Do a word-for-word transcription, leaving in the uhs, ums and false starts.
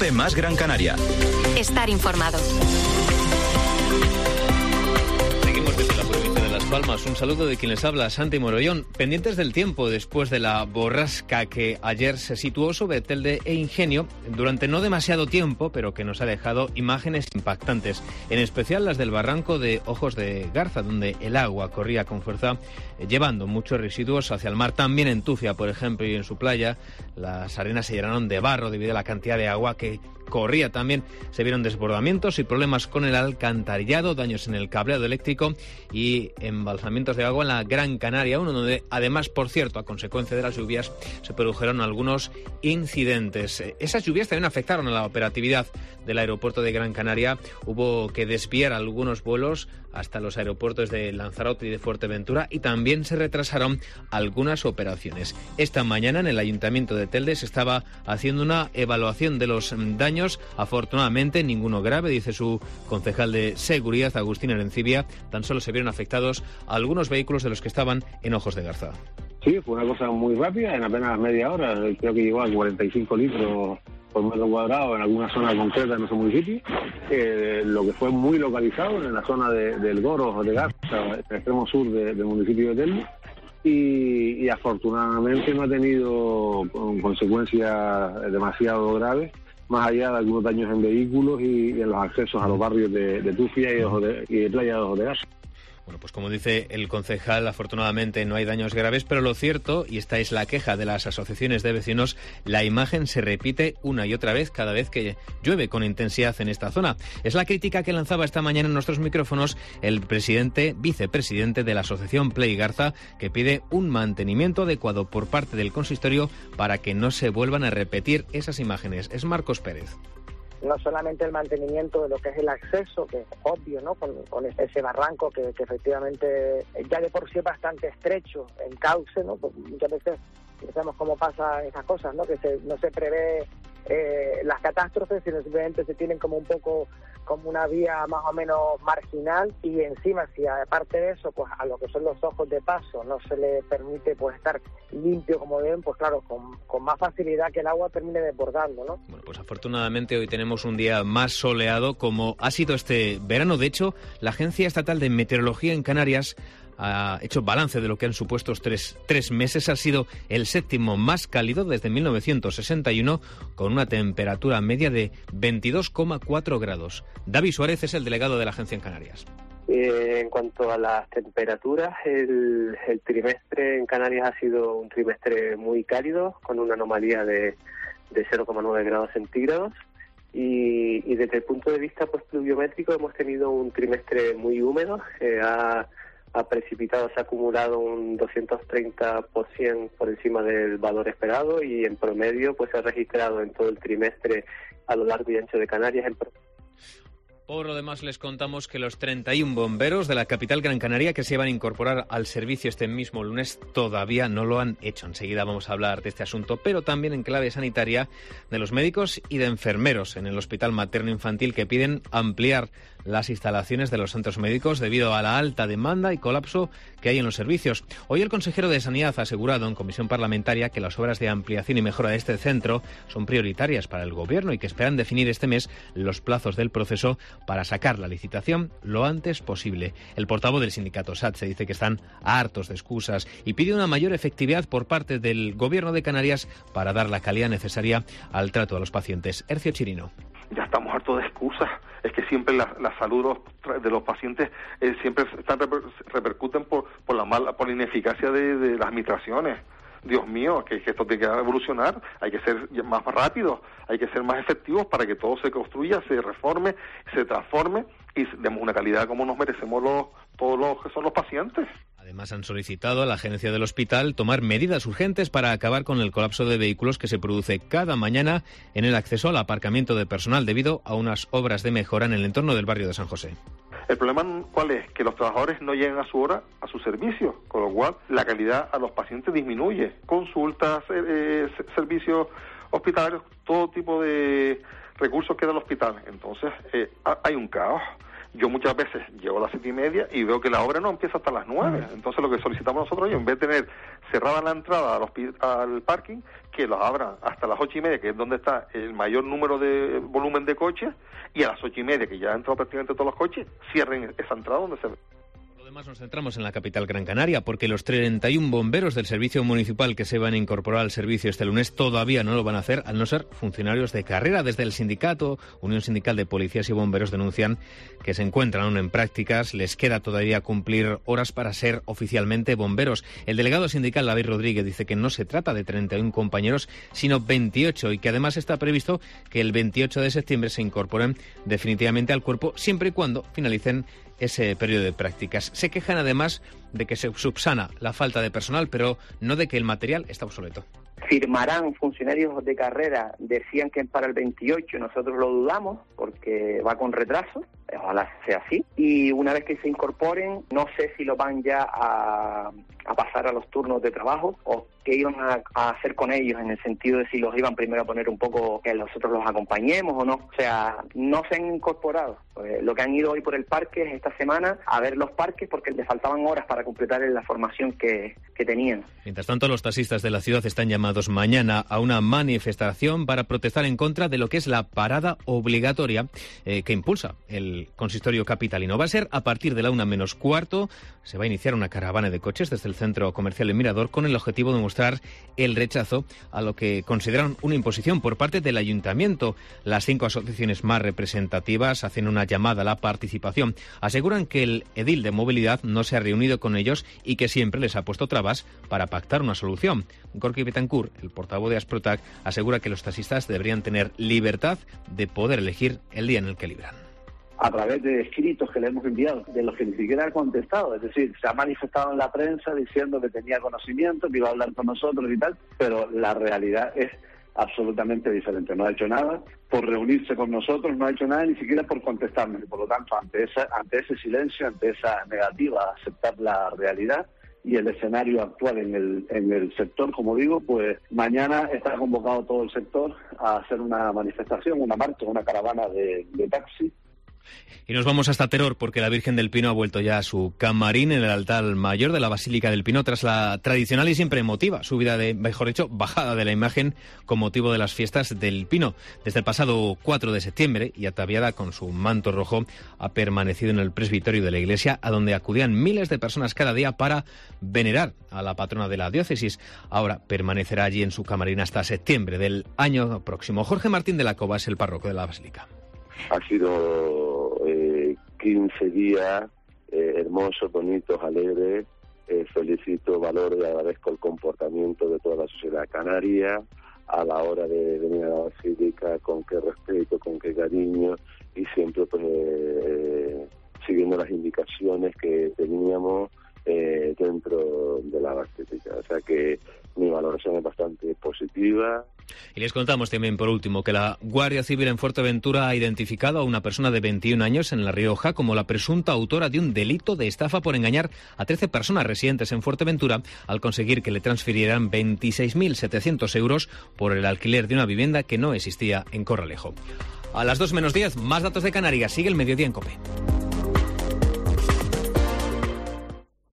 Conoce más Gran Canaria. Estar informado. Seguimos desde la provincia de Las Palmas. Un saludo de quien les habla, Santi Morollón. Pendientes del tiempo después de la borrasca que ayer se situó sobre Telde e Ingenio durante no demasiado tiempo, pero que nos ha dejado imágenes impactantes, en especial las del barranco de Ojos de Garza, donde el agua corría con fuerza, llevando muchos residuos hacia el mar. También en Tufia, por ejemplo, y en su playa, las arenas se llenaron de barro debido a la cantidad de agua que corría. También se vieron desbordamientos y problemas con el alcantarillado, daños en el cableado eléctrico y embalsamientos de agua en la Gran Canaria, uno donde además, por cierto, a consecuencia de las lluvias, se produjeron algunos incidentes. Esas lluvias también afectaron a la operatividad del aeropuerto de Gran Canaria. Hubo que desviar algunos vuelos hasta los aeropuertos de Lanzarote y de Fuerteventura, y también se retrasaron algunas operaciones. Esta mañana en el Ayuntamiento de Telde se estaba haciendo una evaluación de los daños. Afortunadamente ninguno grave, dice su concejal de Seguridad, Agustín Arencibia. Tan solo se vieron afectados algunos vehículos de los que estaban en Ojos de Garza. Sí, fue una cosa muy rápida, en apenas media hora. Creo que llegó a cuarenta y cinco litros por metro cuadrado en alguna zona concreta en nuestro municipio, eh, lo que fue muy localizado en la zona de, del Goro de Garza, en el extremo sur de, del municipio de Telde, y, y afortunadamente no ha tenido con consecuencias demasiado graves, más allá de algunos daños en vehículos y, y en los accesos a los barrios de, de Tufia y de, Ojo de, y de Playa de Ojos de Garza. Bueno, pues como dice el concejal, afortunadamente no hay daños graves, pero lo cierto, y esta es la queja de las asociaciones de vecinos, la imagen se repite una y otra vez cada vez que llueve con intensidad en esta zona. Es la crítica que lanzaba esta mañana en nuestros micrófonos el presidente, vicepresidente de la asociación Play Garza, que pide un mantenimiento adecuado por parte del consistorio para que no se vuelvan a repetir esas imágenes. Es Marcos Pérez. No solamente el mantenimiento de lo que es el acceso, que es obvio, ¿no? Con, con ese barranco que, que efectivamente ya de por sí es bastante estrecho en cauce, ¿no? Porque muchas veces sabemos cómo pasan esas cosas, ¿no? Que se, no se prevé eh, las catástrofes, sino simplemente se tienen como un poco como una vía más o menos marginal, y encima si aparte de eso, pues a lo que son los ojos de paso no se le permite pues estar limpio como deben, pues claro, con, con más facilidad que el agua termine desbordando, ¿no? Bueno, pues afortunadamente hoy tenemos un día más soleado como ha sido este verano. De hecho, la Agencia Estatal de Meteorología en Canarias ha hecho balance de lo que han supuesto tres, tres meses. Ha sido el séptimo más cálido desde mil novecientos sesenta y uno, con una temperatura media de veintidós coma cuatro grados. David Suárez es el delegado de la agencia en Canarias. Eh, en cuanto a las temperaturas, el, el trimestre en Canarias ha sido un trimestre muy cálido, con una anomalía de, de cero coma nueve grados centígrados. Y, y desde el punto de vista pues, pluviométrico hemos tenido un trimestre muy húmedo. Eh, ha, ha precipitado, se ha acumulado un doscientos treinta por ciento por encima del valor esperado, y en promedio pues se ha registrado en todo el trimestre a lo largo y ancho de Canarias. En pro- Por lo demás, les contamos que los treinta y uno bomberos de la capital Gran Canaria que se iban a incorporar al servicio este mismo lunes todavía no lo han hecho. Enseguida vamos a hablar de este asunto, pero también en clave sanitaria de los médicos y de enfermeros en el Hospital Materno Infantil, que piden ampliar las instalaciones de los centros médicos debido a la alta demanda y colapso que hay en los servicios. Hoy el consejero de Sanidad ha asegurado en comisión parlamentaria que las obras de ampliación y mejora de este centro son prioritarias para el Gobierno y que esperan definir este mes los plazos del proceso para sacar la licitación lo antes posible. El portavoz del sindicato S A T se dice que están hartos de excusas y pide una mayor efectividad por parte del Gobierno de Canarias para dar la calidad necesaria al trato a los pacientes. Hercio Chirino. Ya estamos hartos de excusas. Es que siempre la, la salud de los pacientes eh, siempre están, reper, repercuten por, por la mala, por la ineficacia de, de las administraciones. Dios mío, que, que esto tiene que evolucionar, hay que ser más rápidos, hay que ser más efectivos para que todo se construya, se reforme, se transforme y demos una calidad como nos merecemos los, todos los que son los pacientes. Además, han solicitado a la gerencia del hospital tomar medidas urgentes para acabar con el colapso de vehículos que se produce cada mañana en el acceso al aparcamiento de personal debido a unas obras de mejora en el entorno del barrio de San José. El problema, ¿cuál es? Que los trabajadores no llegan a su hora a su servicio, con lo cual la calidad a los pacientes disminuye. Consultas, eh, servicios hospitalarios, todo tipo de recursos que da el hospital. Entonces, eh, hay un caos. Yo muchas veces llego a las siete y media y veo que la obra no empieza hasta las nueve. Entonces lo que solicitamos nosotros es, en vez de tener cerrada la entrada al, al parking, que los abran hasta las ocho y media, que es donde está el mayor número de volumen de coches, y a las ocho y media, que ya han entrado prácticamente todos los coches, cierren esa entrada donde se ve. Además nos centramos en la capital Gran Canaria porque los treinta y un bomberos del servicio municipal que se van a incorporar al servicio este lunes todavía no lo van a hacer al no ser funcionarios de carrera. Desde el sindicato, Unión Sindical de Policías y Bomberos, denuncian que se encuentran aún en prácticas, les queda todavía cumplir horas para ser oficialmente bomberos. El delegado sindical David Rodríguez dice que no se trata de treinta y un compañeros, sino veintiocho, y que además está previsto que el veintiocho de septiembre se incorporen definitivamente al cuerpo, siempre y cuando finalicen ese periodo de prácticas. Se quejan además de que se subsana la falta de personal, pero no de que el material está obsoleto. Firmarán funcionarios de carrera, decían que para el veintiocho, nosotros lo dudamos porque va con retraso, ojalá sea así, y una vez que se incorporen, no sé si lo van ya a, a pasar a los turnos de trabajo o qué iban a, a hacer con ellos, en el sentido de si los iban primero a poner un poco, que nosotros los acompañemos o no. O sea, no se han incorporado. Pues lo que han ido hoy por el parque es esta semana a ver los parques porque les faltaban horas para completar la formación que, que tenían. Mientras tanto, los taxistas de la ciudad están llamados mañana a una manifestación para protestar en contra de lo que es la parada obligatoria eh, que impulsa el consistorio capitalino. Va a ser a partir de la una menos cuarto. Se va a iniciar una caravana de coches desde el centro comercial El Mirador con el objetivo de mostrar el rechazo a lo que consideran una imposición por parte del ayuntamiento. Las cinco asociaciones más representativas hacen una llamada a la participación. Aseguran que el edil de movilidad no se ha reunido con ellos y que siempre les ha puesto trabas para pactar una solución. Gorky Betancourt, el portavoz de Asprotac, asegura que los taxistas deberían tener libertad de poder elegir el día en el que libran. A través de escritos que le hemos enviado, de los que ni siquiera ha contestado, es decir, se ha manifestado en la prensa diciendo que tenía conocimiento, que iba a hablar con nosotros y tal, pero la realidad es absolutamente diferente. No ha hecho nada por reunirse con nosotros, no ha hecho nada ni siquiera por contestarnos, y por lo tanto, ante esa, ante ese silencio, ante esa negativa a aceptar la realidad y el escenario actual en el en el sector, como digo, pues mañana está convocado todo el sector a hacer una manifestación, una marcha, una caravana de, de taxi. Y nos vamos hasta Teror porque la Virgen del Pino ha vuelto ya a su camarín en el altar mayor de la Basílica del Pino tras la tradicional y siempre emotiva subida de, mejor dicho, bajada de la imagen con motivo de las fiestas del Pino. Desde el pasado cuatro de septiembre y ataviada con su manto rojo ha permanecido en el presbiterio de la iglesia, a donde acudían miles de personas cada día para venerar a la patrona de la diócesis. Ahora permanecerá allí en su camarín hasta septiembre del año próximo. Jorge Martín de la Cova es el párroco de la Basílica. Ha sido eh, quince días eh, hermosos, bonitos, alegres. Eh, felicito, valoro y agradezco el comportamiento de toda la sociedad canaria a la hora de venir a la Basílica, con qué respeto, con qué cariño y siempre pues eh, siguiendo las indicaciones que teníamos eh, dentro de la Basílica. O sea que mi valoración es bastante positiva. Y les contamos también, por último, que la Guardia Civil en Fuerteventura ha identificado a una persona de veintiún años en La Rioja como la presunta autora de un delito de estafa por engañar a trece personas residentes en Fuerteventura al conseguir que le transfirieran veintiséis mil setecientos euros por el alquiler de una vivienda que no existía en Corralejo. A las dos menos diez, más datos de Canarias. Sigue el mediodía en COPE.